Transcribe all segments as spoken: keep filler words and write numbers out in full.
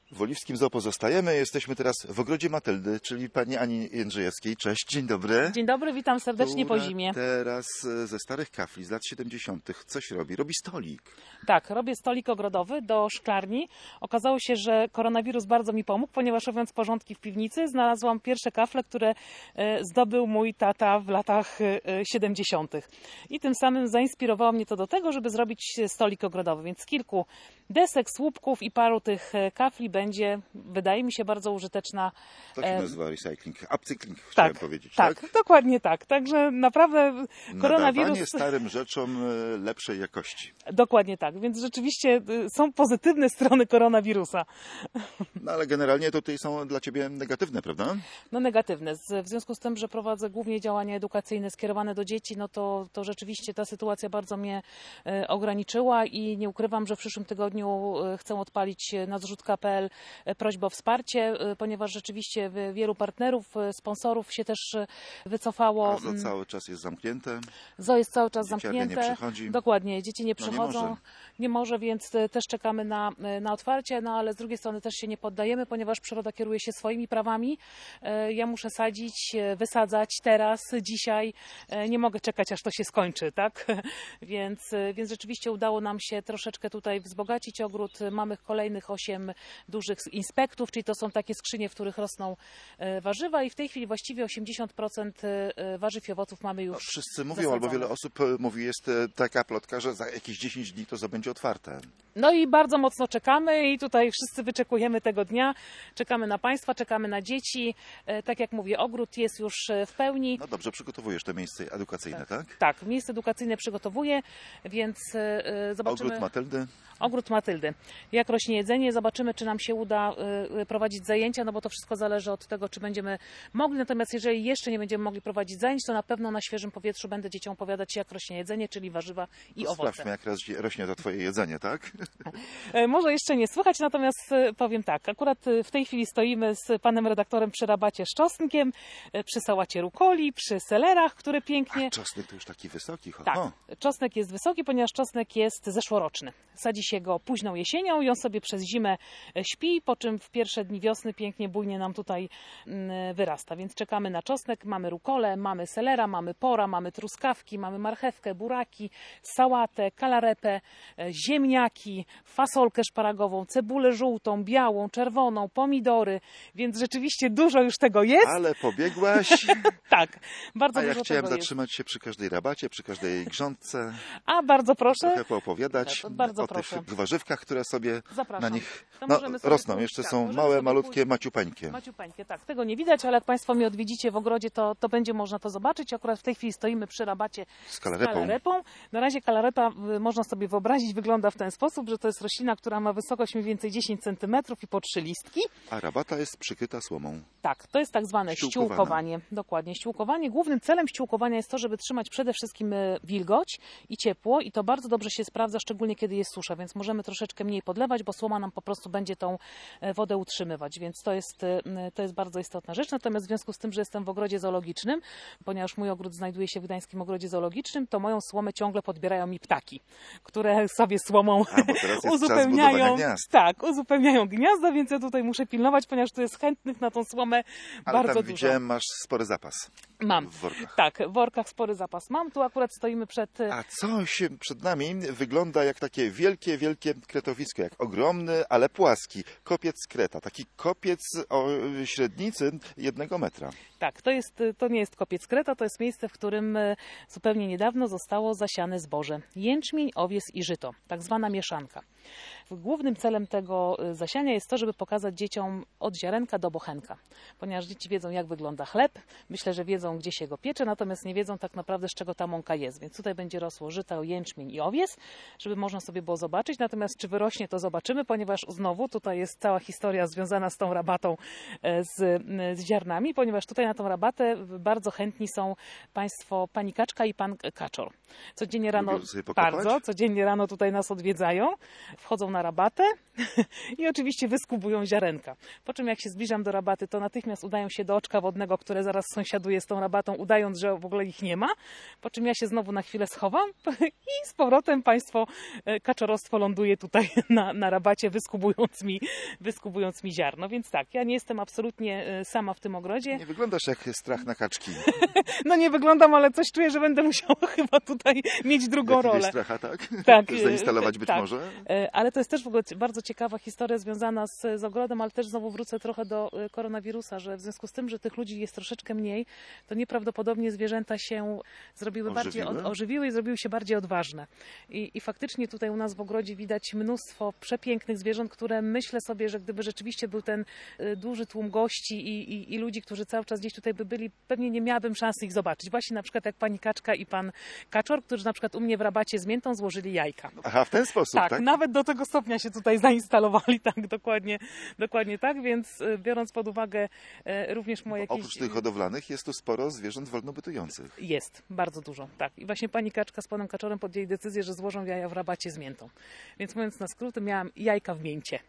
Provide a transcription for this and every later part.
W Oliwskim Zoo pozostajemy. Jesteśmy teraz w ogrodzie Matyldy, czyli pani Ani Jędrzejewskiej. Cześć, dzień dobry. Dzień dobry, witam serdecznie Która po zimie. Teraz ze starych kafli z lat siedemdziesiątych coś robi? Robi stolik. Tak, robię stolik ogrodowy do szklarni. Okazało się, że koronawirus bardzo mi pomógł, ponieważ robiąc porządki w piwnicy znalazłam pierwsze kafle, które zdobył mój tata w latach siedemdziesiątych. I tym samym zainspirowało mnie to do tego, żeby zrobić stolik ogrodowy. Więc kilku desek, słupków i paru tych kafli będzie, wydaje mi się, bardzo użyteczna. To się nazywa recycling, upcykling, chciałem tak, powiedzieć. Tak, tak, dokładnie tak. Także naprawdę koronawirus... Nadawanie starym rzeczom lepszej jakości. Dokładnie tak, więc rzeczywiście są pozytywne strony koronawirusa. No ale generalnie to tutaj są dla Ciebie negatywne, prawda? No negatywne. W związku z tym, że prowadzę głównie działania edukacyjne skierowane do dzieci, no to, to rzeczywiście ta sytuacja bardzo mnie ograniczyła i nie ukrywam, że w przyszłym tygodniu chcę odpalić na zrzutka kropka p l prośbę o wsparcie, ponieważ rzeczywiście wielu partnerów, sponsorów się też wycofało. A zoo cały czas jest zamknięte. Zoo jest cały czas Dzieciarnia zamknięte. nie przychodzi. Dokładnie, dzieci nie przychodzą. No nie może. Nie może, więc też czekamy na, na otwarcie, no ale z drugiej strony też się nie poddajemy, ponieważ przyroda kieruje się swoimi prawami. Ja muszę sadzić, wysadzać teraz, dzisiaj. Nie mogę czekać, aż to się skończy, tak? Więc, więc rzeczywiście udało nam się troszeczkę tutaj wzbogacić ogród. Mamy kolejnych osiem dużych inspektów, czyli to są takie skrzynie, w których rosną warzywa i w tej chwili właściwie osiemdziesiąt procent warzyw i owoców mamy już. No, wszyscy mówią, zasadzone. albo wiele osób mówi, jest taka plotka, że za jakieś dziesięć dni to będzie otwarte. No i bardzo mocno czekamy i tutaj wszyscy wyczekujemy tego dnia. Czekamy na Państwa, czekamy na dzieci. Tak jak mówię, ogród jest już w pełni. No dobrze, przygotowujesz te miejsce edukacyjne, tak? Tak, tak miejsce edukacyjne przygotowuję, więc zobaczymy. Ogród Matyldy. Ogród Matyldy. Jak rośnie jedzenie, zobaczymy, czy nam się uda prowadzić zajęcia, no bo to wszystko zależy od tego, czy będziemy mogli. Natomiast jeżeli jeszcze nie będziemy mogli prowadzić zajęć, to na pewno na świeżym powietrzu będę dzieciom opowiadać, jak rośnie jedzenie, czyli warzywa i no, owoce. Sprawdźmy, jak rośnie to Twoje jedzenie, tak? Może jeszcze nie słychać, natomiast powiem tak. Akurat w tej chwili stoimy z panem redaktorem przy rabacie z czosnkiem, przy sałacie rukoli, przy selerach, które pięknie... A czosnek to już taki wysoki. Ho, tak, ho. czosnek jest wysoki, ponieważ czosnek jest zeszłoroczny. Sadzi się go późną jesienią i on sobie przez zimę śpi, po czym w pierwsze dni wiosny pięknie, bujnie nam tutaj wyrasta. Więc czekamy na czosnek, mamy rukolę, mamy selera, mamy pora, mamy truskawki, mamy marchewkę, buraki, sałatę, kalarepę, ziemniaki, fasolkę szparagową, cebulę żółtą, białą, czerwoną, pomidory, więc rzeczywiście dużo już tego jest. Ale pobiegłaś. Tak, bardzo A ja dużo chciałem tego zatrzymać się przy każdej rabacie, przy każdej grządce. A bardzo proszę. Trochę poopowiadać No, bardzo o proszę. tych warzywkach, które sobie Zapraszam. na nich To no, możemy sobie rosną. pójść, Jeszcze tak, są możemy małe, sobie malutkie pójść. maciupeńkie. Maciupeńkie, tak. Tego nie widać, ale jak Państwo mnie odwiedzicie w ogrodzie, to, to będzie można to zobaczyć. Akurat w tej chwili stoimy przy rabacie Z kalarepą. z kalarepą. Na razie kalarepa, y, można sobie wyobrazić, wygląda w ten sposób, że to jest roślina, która ma wysokość mniej więcej dziesięć centymetrów i po trzy listki. A rabata jest przykryta słomą. Tak, to jest tak zwane Ściółkowana. ściółkowanie. Dokładnie, ściółkowanie. Głównym celem ściółkowania jest to, żeby trzymać przede wszystkim wilgoć i ciepło i to bardzo dobrze się sprawdza, szczególnie kiedy jest susza, więc możemy troszeczkę mniej podlewać, bo słoma nam po prostu będzie tą wodę utrzymywać, więc to jest, to jest bardzo istotna rzecz. Natomiast w związku z tym, że jestem w ogrodzie zoologicznym, ponieważ mój ogród znajduje się w Gdańskim Ogrodzie Zoologicznym, to moją słomę ciągle podbierają mi ptaki, które sobie słomą A, bo teraz jest uzupełniają, czas budowania gniazd. tak, uzupełniają gniazda, więc ja tutaj muszę pilnować, ponieważ tu jest chętnych na tą słomę Ale bardzo tam dużo. widziałem, masz spory zapas. Mam. W workach. Tak, w workach spory zapas mam. Tu akurat stoimy przed... A coś przed nami wygląda jak takie wielkie, wielkie kretowisko, jak ogromny, ale płaski kopiec kreta. Taki kopiec o średnicy jednego metra. Tak, to, jest, to nie jest kopiec kreta, to jest miejsce, w którym zupełnie niedawno zostało zasiane zboże. Jęczmień, owies i żyto, tak zwana mieszanka. Głównym celem tego zasiania jest to, żeby pokazać dzieciom od ziarenka do bochenka, ponieważ dzieci wiedzą, jak wygląda chleb, myślę, że wiedzą, gdzie się go piecze, natomiast nie wiedzą tak naprawdę, z czego ta mąka jest, więc tutaj będzie rosło żyto, jęczmień i owies, żeby można sobie było zobaczyć, natomiast czy wyrośnie, to zobaczymy, ponieważ znowu tutaj jest cała historia związana z tą rabatą z, z ziarnami, ponieważ tutaj na tą rabatę bardzo chętni są Państwo, Pani Kaczka i Pan Kaczor. Codziennie rano, Lubią sobie pokopać? bardzo, codziennie rano tutaj nas odwiedzają, wchodzą na rabatę i oczywiście wyskubują ziarenka. Po czym jak się zbliżam do rabaty, to natychmiast udają się do oczka wodnego, które zaraz sąsiaduje z tą rabatą, udając, że w ogóle ich nie ma. Po czym ja się znowu na chwilę schowam i z powrotem Państwo kaczorostwo ląduje tutaj na, na rabacie, wyskubując mi, wyskubując mi ziarno. Więc tak, ja nie jestem absolutnie sama w tym ogrodzie. Nie wyglądasz jak strach na kaczki. No nie wyglądam, ale coś czuję, że będę musiała chyba tutaj mieć drugą Jakiegoś rolę. stracha, tak? Tak, Też zainstalować być tak. może? Ale to jest też w ogóle bardzo ciekawa historia związana z, z ogrodem, ale też znowu wrócę trochę do koronawirusa, że w związku z tym, że tych ludzi jest troszeczkę mniej, to nieprawdopodobnie zwierzęta się zrobiły bardziej, Ożywiły? od, ożywiły i zrobiły się bardziej odważne. I, I faktycznie tutaj u nas w ogrodzie widać mnóstwo przepięknych zwierząt, które myślę sobie, że gdyby rzeczywiście był ten y, duży tłum gości i, i, i ludzi, którzy cały czas gdzieś tutaj by byli, pewnie nie miałabym szansy ich zobaczyć. Właśnie na przykład jak pani Kaczka i pan Kaczor, którzy na przykład u mnie w rabacie z miętą złożyli jajka. Aha, w ten sposób, Tak, tak? nawet do tego stopnia się tutaj zainstalowali, tak, dokładnie, dokładnie tak, więc y, biorąc pod uwagę y, również moje jakieś... Oprócz tych hodowlanych jest tu sporo zwierząt wolnobytujących. Jest, bardzo dużo, tak. I właśnie pani Kaczka z panem Kaczorem podjęli decyzję, że złożą jaja w rabacie z miętą. Więc mówiąc na skróty, miałam jajka w mięcie.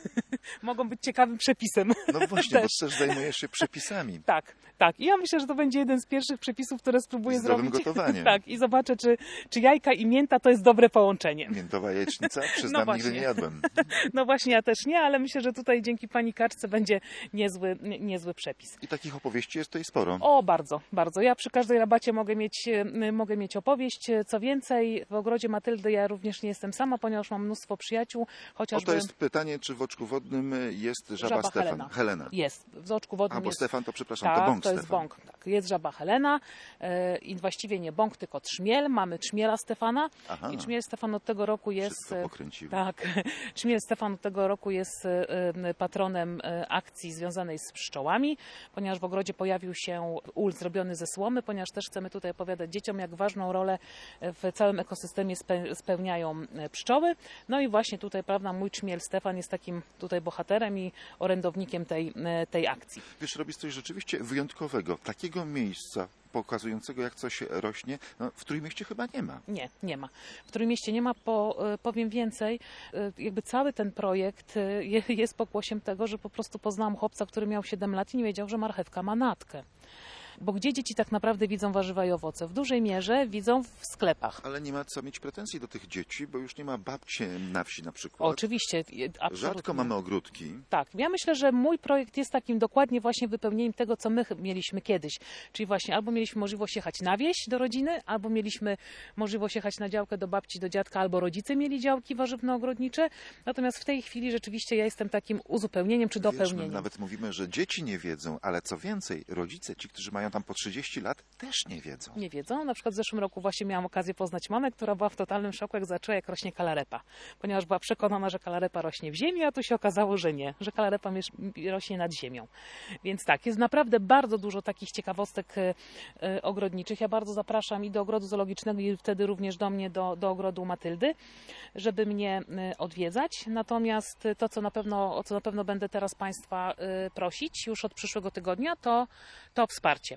Mogą być ciekawym przepisem. No właśnie, bo Też. też zajmujesz się przepisami. Tak, tak. I ja myślę, że to będzie jeden z pierwszych przepisów, które spróbuję Zdrowym zrobić. gotowaniem. Tak, i zobaczę, czy, czy jajka i mięta to jest dobre połączenie. Miętowa jajecznica? Przyznam, No nigdy właśnie. nie jadłem. No właśnie, ja też nie, ale myślę, że tutaj dzięki pani Kaczce będzie niezły, nie- niezły przepis. I takich opowieści jest tutaj sporo. O, bardzo, bardzo. Ja przy każdej rabacie mogę mieć, e, mogę mieć opowieść. Co więcej, w ogrodzie Matyldy ja również nie jestem sama, ponieważ mam mnóstwo przyjaciół, chociażby Oto jest pytanie, czy w oczku wodnym jest żaba, żaba Stefan. Helena. Helena. Jest. W oczku wodnym A, bo jest... Stefan to, przepraszam, Tak, to bąk to jest Stefan. bąk. Tak. Jest żaba Helena e, i właściwie nie bąk, tylko trzmiel. Mamy trzmiela Stefana Aha. i trzmiel Stefan od tego roku jest... Wszystko pokręciło. Tak, trzmiel Stefan od tego roku jest e, e, patronem e, akcji związanej z pszczołami, ponieważ w ogrodzie pojawił się ul zrobiony ze słomy, ponieważ też chcemy tutaj opowiadać dzieciom, jak ważną rolę w całym ekosystemie spe, spełniają e, pszczoły. No i właśnie tutaj, prawda, mój trzmiel Stefan jest takim tutaj bohaterem i orędownikiem tej, e, tej akcji. Wiesz, robisz coś rzeczywiście wyjątkowego. Takiego miejsca pokazującego, jak coś rośnie, no, w Trójmieście chyba nie ma. Nie, nie ma. W Trójmieście nie ma, po, powiem więcej, jakby cały ten projekt je- jest pokłosiem tego, że po prostu poznałam chłopca, który miał siedem lat i nie wiedział, że marchewka ma natkę. Bo gdzie dzieci tak naprawdę widzą warzywa i owoce? W dużej mierze widzą w sklepach. Ale nie ma co mieć pretensji do tych dzieci, bo już nie ma babci na wsi na przykład. Oczywiście, je- absolutnie. Rzadko mamy ogródki. Tak, ja myślę, że mój projekt jest takim dokładnie właśnie wypełnieniem tego, co my ch- mieliśmy kiedyś. Czyli właśnie albo mieliśmy możliwość jechać na wieś do rodziny, albo mieliśmy możliwość jechać na działkę do babci, do dziadka, albo rodzice mieli działki warzywno-ogrodnicze. Natomiast w tej chwili rzeczywiście ja jestem takim uzupełnieniem czy Wiesz, my dopełnieniem. nawet mówimy, że dzieci nie wiedzą, ale co więcej, rodzice, ci, którzy mają tam po trzydzieści lat, też nie wiedzą. Nie wiedzą. Na przykład w zeszłym roku właśnie miałam okazję poznać mamę, która była w totalnym szoku, jak zaczęła, jak rośnie kalarepa. Ponieważ była przekonana, że kalarepa rośnie w ziemi, a tu się okazało, że nie, że kalarepa miesz- rośnie nad ziemią. Więc tak, jest naprawdę bardzo dużo takich ciekawostek e, e, ogrodniczych. Ja bardzo zapraszam i do ogrodu zoologicznego, i wtedy również do mnie, do, do ogrodu Matyldy, żeby mnie e, odwiedzać. Natomiast to, co na pewno, o co na pewno będę teraz Państwa e, prosić już od przyszłego tygodnia, to, to wsparcie.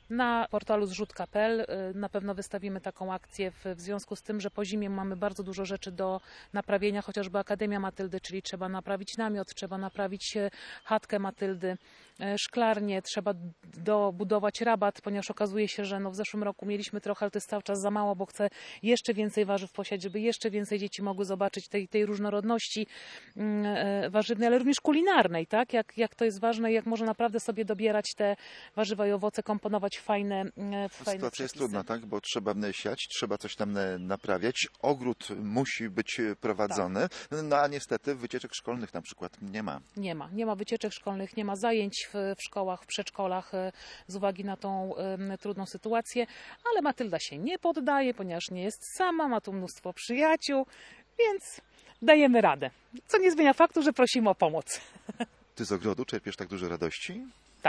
Na portalu zrzut kropka pe el y, na pewno wystawimy taką akcję w, w związku z tym, że po zimie mamy bardzo dużo rzeczy do naprawienia, chociażby Akademia Matyldy, czyli trzeba naprawić namiot, trzeba naprawić e, chatkę Matyldy, e, szklarnię, trzeba dobudować rabat, ponieważ okazuje się, że no w zeszłym roku mieliśmy trochę, ale to jest cały czas za mało, bo chcę jeszcze więcej warzyw posiać, żeby jeszcze więcej dzieci mogły zobaczyć tej, tej różnorodności mm, e, warzywnej, ale również kulinarnej, tak? Jak, jak to jest ważne i jak można naprawdę sobie dobierać te warzywa i owoce, komponować fajne, e, fajne Sytuacja jest przepisy. trudna, tak? Bo trzeba m, siać, trzeba coś tam m, naprawiać. Ogród musi być prowadzony, no a niestety wycieczek szkolnych na przykład nie ma. Nie ma. Nie ma wycieczek szkolnych, nie ma zajęć w, w szkołach, w przedszkolach e, z uwagi na tą e, trudną sytuację, ale Matylda się nie poddaje, ponieważ nie jest sama, ma tu mnóstwo przyjaciół, więc dajemy radę. Co nie zmienia faktu, że prosimy o pomoc. Ty z ogrodu czerpiesz tak dużo radości? Tak.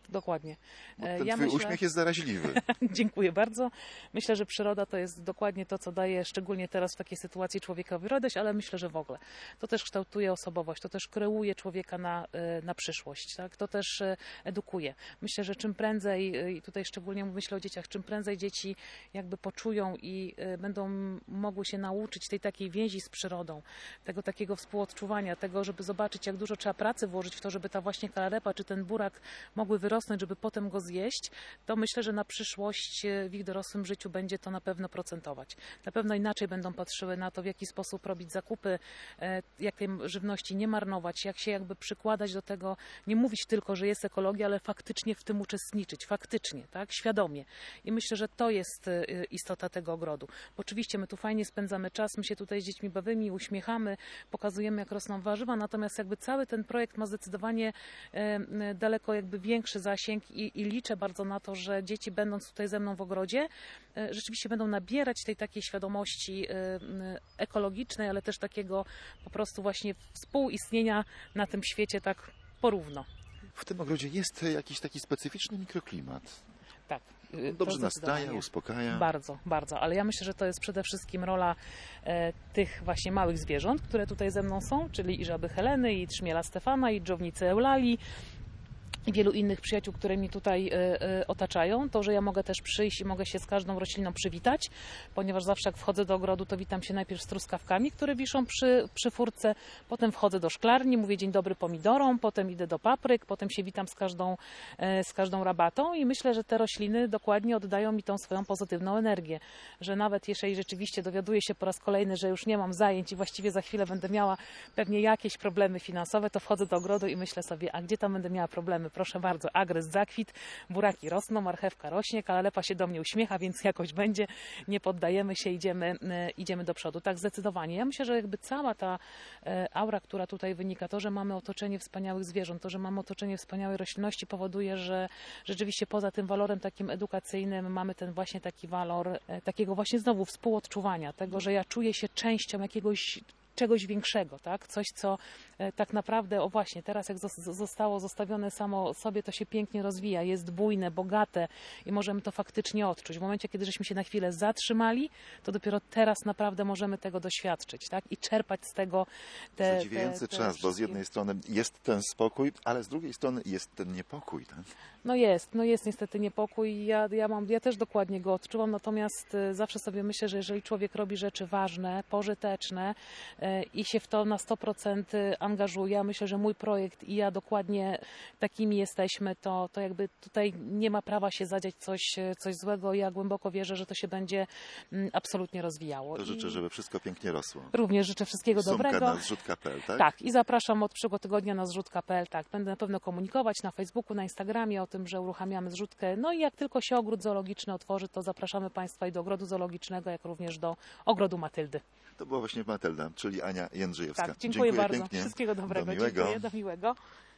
dokładnie. Bo E, ten ja twój myślę- uśmiech jest zaraźliwy. Dziękuję bardzo. Myślę, że przyroda to jest dokładnie to, co daje szczególnie teraz w takiej sytuacji człowiekowi radość, ale myślę, że w ogóle. To też kształtuje osobowość, to też kreuje człowieka na, e, na przyszłość, tak? To też e, edukuje. Myślę, że czym prędzej, e, i tutaj szczególnie myślę o dzieciach, czym prędzej dzieci jakby poczują i e, będą mogły się nauczyć tej takiej więzi z przyrodą, tego takiego współodczuwania, tego, żeby zobaczyć, jak dużo trzeba pracy włożyć w to, żeby ta właśnie kalarepa czy ten burak mogły wyrosnąć, żeby potem go zjeść, to myślę, że na przyszłość e, w ich dorosłym życiu będzie to na pewno procentować. Na pewno inaczej będą patrzyły na to, w jaki sposób robić zakupy, e, jak tej żywności nie marnować, jak się jakby przykładać do tego, nie mówić tylko, że jest ekologia, ale faktycznie w tym uczestniczyć, faktycznie, tak, świadomie. I myślę, że to jest e, istota tego ogrodu. Bo oczywiście my tu fajnie spędzamy czas, my się tutaj z dziećmi bawimy, uśmiechamy, pokazujemy, jak rosną warzywa, natomiast jakby cały ten projekt ma zdecydowanie e, daleko jakby większy zasięg i, i liczę bardzo na to, że dzieci będąc tutaj ze mną w ogrodzie, e, rzeczywiście będą nabierać tej takiej świadomości e, e, ekologicznej, ale też takiego po prostu właśnie współistnienia na tym świecie tak porówno. W tym ogrodzie jest jakiś taki specyficzny mikroklimat. Tak. e, to Dobrze nastraja, zdecydowanie. uspokaja. Bardzo, bardzo, ale ja myślę, że to jest przede wszystkim rola e, tych właśnie małych zwierząt, które tutaj ze mną są, czyli i żaby Heleny, i trzmiela Stefana, i dżownicy Eulalii, i wielu innych przyjaciół, które mnie tutaj e, e, otaczają. To, że ja mogę też przyjść i mogę się z każdą rośliną przywitać, ponieważ zawsze jak wchodzę do ogrodu, to witam się najpierw z truskawkami, które wiszą przy, przy furce, potem wchodzę do szklarni, mówię dzień dobry pomidorom, potem idę do papryk, potem się witam z każdą, e, z każdą rabatą i myślę, że te rośliny dokładnie oddają mi tą swoją pozytywną energię, że nawet jeżeli rzeczywiście dowiaduję się po raz kolejny, że już nie mam zajęć i właściwie za chwilę będę miała pewnie jakieś problemy finansowe, to wchodzę do ogrodu i myślę sobie, a gdzie tam będę miała problemy? Proszę bardzo, agres zakwit, buraki rosną, marchewka rośnie, kalalepa się do mnie uśmiecha, więc jakoś będzie, nie poddajemy się, idziemy, e, idziemy do przodu. Tak, zdecydowanie. Ja myślę, że jakby cała ta e, aura, która tutaj wynika, to, że mamy otoczenie wspaniałych zwierząt, to, że mamy otoczenie wspaniałej roślinności powoduje, że rzeczywiście poza tym walorem takim edukacyjnym mamy ten właśnie taki walor e, takiego właśnie znowu współodczuwania, tego, że ja czuję się częścią jakiegoś czegoś większego, tak? Coś, co e, tak naprawdę, o właśnie, teraz jak zos- zostało zostawione samo sobie, to się pięknie rozwija, jest bujne, bogate i możemy to faktycznie odczuć. W momencie, kiedy żeśmy się na chwilę zatrzymali, to dopiero teraz naprawdę możemy tego doświadczyć, tak? I czerpać z tego te Zadziwiający te, te czas, bo z wszystkie- jednej strony jest ten spokój, ale z drugiej strony jest ten niepokój. Tak? No jest, no jest niestety niepokój. Ja, ja, mam, ja też dokładnie go odczuwam, natomiast e, zawsze sobie myślę, że jeżeli człowiek robi rzeczy ważne, pożyteczne e, i się w to na sto procent angażuje, ja myślę, że mój projekt i ja dokładnie takimi jesteśmy, to, to jakby tutaj nie ma prawa się zadziać coś, coś złego. Ja głęboko wierzę, że to się będzie mm, absolutnie rozwijało. To życzę, I żeby wszystko pięknie rosło. również życzę wszystkiego Sumka dobrego. na zrzut kapel, tak? Tak, i zapraszam od przyszłego tygodnia na zrzut kropka p l. Tak, będę na pewno komunikować na Facebooku, na Instagramie o tym, że uruchamiamy zrzutkę. No i jak tylko się ogród zoologiczny otworzy, to zapraszamy Państwa i do ogrodu zoologicznego, jak również do ogrodu Matyldy. To była właśnie Matylda, czyli Ania Jędrzejewska. Tak, dziękuję, bardzo. pięknie. Wszystkiego dobrego. Do miłego. Dziękuję, do miłego.